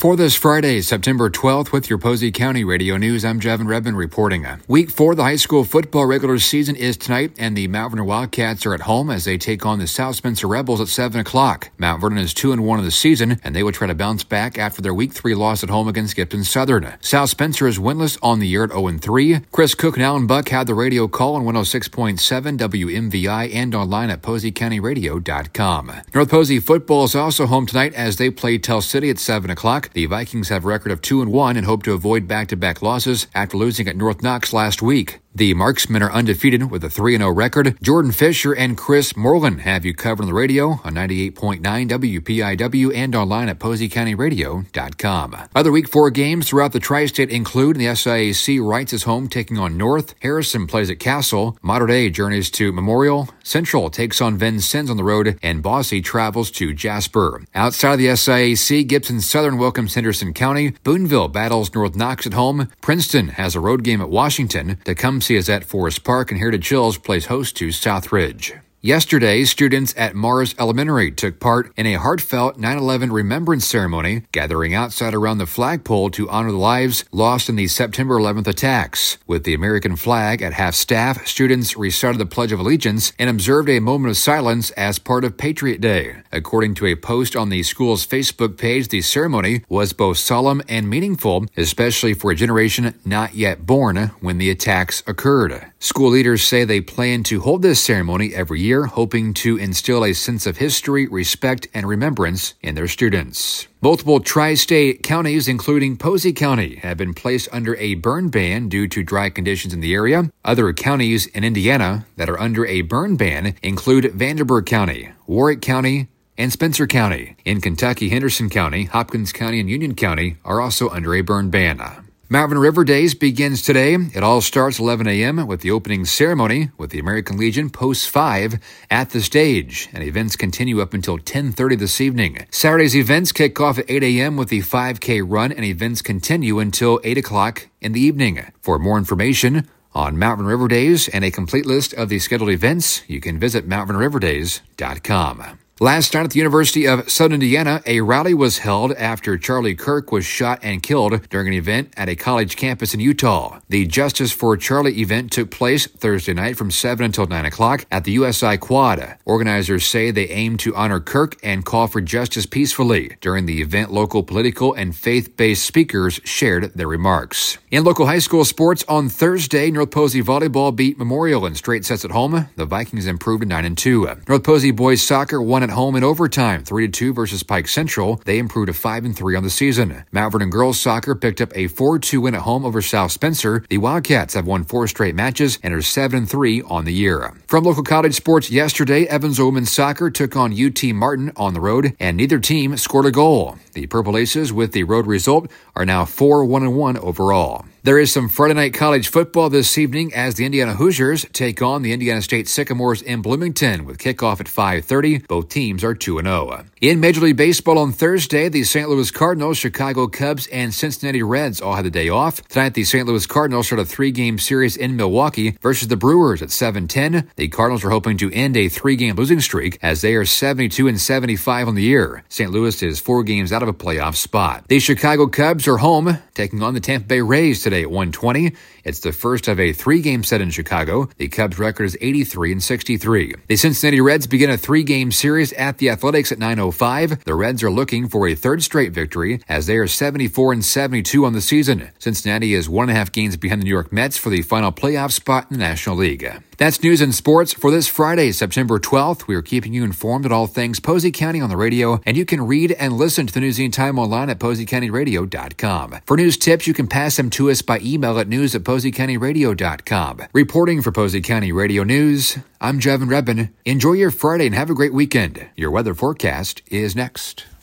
For this Friday, September 12th, with your Posey County Radio News, I'm Jevin Redmond reporting. Week 4 of the high school football regular season is tonight, and the Mount Vernon Wildcats are at home as they take on the South Spencer Rebels at 7 o'clock. Mount Vernon is 2-1 in the season, and they will try to bounce back after their Week 3 loss at home against Gibson Southern. South Spencer is winless on the year at 0-3. Chris Cook and Alan Buck had the radio call on 106.7 WMVI and online at PoseyCountyRadio.com. North Posey football is also home tonight as they play Tell City at 7 o'clock. The Vikings have a record of 2-1 and hope to avoid back-to-back losses after losing at North Knox last week. The Marksmen are undefeated with a 3-0 record. Jordan Fisher and Chris Moreland have you covered on the radio on 98.9 WPIW and online at PoseyCountyRadio.com. Other Week 4 games throughout the Tri-State include the SIAC Wrights is home taking on North. Harrison plays at Castle. Mater Dei journeys to Memorial. Central takes on Vincennes on the road, and Boise travels to Jasper. Outside of the SIAC, Gibson Southern welcomes Henderson County. Boonville battles North Knox at home. Princeton has a road game at Washington. Tecumseh is at Forest Park, and Heritage Hills plays host to Southridge. Yesterday, students at Mars Elementary took part in a heartfelt 9/11 remembrance ceremony, gathering outside around the flagpole to honor the lives lost in the September 11th attacks. With the American flag at half-staff, students recited the Pledge of Allegiance and observed a moment of silence as part of Patriot Day. According to a post on the school's Facebook page, the ceremony was both solemn and meaningful, especially for a generation not yet born when the attacks occurred. School leaders say they plan to hold this ceremony every year, hoping to instill a sense of history, respect, and remembrance in their students. Multiple tri-state counties, including Posey County, have been placed under a burn ban due to dry conditions in the area. Other counties in Indiana that are under a burn ban include Vanderburgh County, Warwick County, and Spencer County. In Kentucky, Henderson County, Hopkins County, and Union County are also under a burn ban. Mount Vernon River Days begins today. It all starts 11 a.m. with the opening ceremony with the American Legion Post 5 at the stage, and events continue up until 10:30 this evening. Saturday's events kick off at 8 a.m. with the 5K run, and events continue until 8 o'clock in the evening. For more information on Mount Vernon River Days and a complete list of the scheduled events, you can visit MountVernonRiverDays.com. Last night at the University of Southern Indiana, a rally was held after Charlie Kirk was shot and killed during an event at a college campus in Utah. The Justice for Charlie event took place Thursday night from 7 until 9 o'clock at the USI Quad. Organizers say they aim to honor Kirk and call for justice peacefully. During the event, local political and faith-based speakers shared their remarks. In local high school sports on Thursday, North Posey volleyball beat Memorial in straight sets at home. The Vikings improved to 9-2. North Posey boys soccer won at home in overtime, 3-2 versus Pike Central. They improved to 5-3 on the season. Mount Vernon girls soccer picked up a 4-2 win at home over South Spencer. The Wildcats have won 4 straight matches and are 7-3 on the year. From local college sports yesterday, Evansville women's soccer took on UT Martin on the road, and neither team scored a goal. The Purple Aces, with the road result, are now 4-1-1 overall. There is some Friday night college football this evening as the Indiana Hoosiers take on the Indiana State Sycamores in Bloomington with kickoff at 5:30. Both teams are 2-0. In Major League Baseball on Thursday, the St. Louis Cardinals, Chicago Cubs, and Cincinnati Reds all had the day off. Tonight, the St. Louis Cardinals start a 3-game series in Milwaukee versus the Brewers at 7:10. The Cardinals are hoping to end a 3-game losing streak as they are 72-75 on the year. St. Louis is 4 games out of a playoff spot. The Chicago Cubs are home, taking on the Tampa Bay Rays today at 1:20. It's the first of a 3-game set in Chicago. The Cubs' record is 83-63. The Cincinnati Reds begin a 3-game series at the Athletics at 9:05. The Reds are looking for a 3rd straight victory as they are 74-72 on the season. Cincinnati is 1.5 games behind the New York Mets for the final playoff spot in the National League. That's news and sports for this Friday, September 12th. We are keeping you informed on all things Posey County on the radio, and you can read and listen to the News and Time online at PoseyCountyRadio.com. For news tips, you can pass them to us by email at news@PoseyCountyRadio.com. Reporting for Posey County Radio News, I'm Jevin Redmond. Enjoy your Friday and have a great weekend. Your weather forecast is next.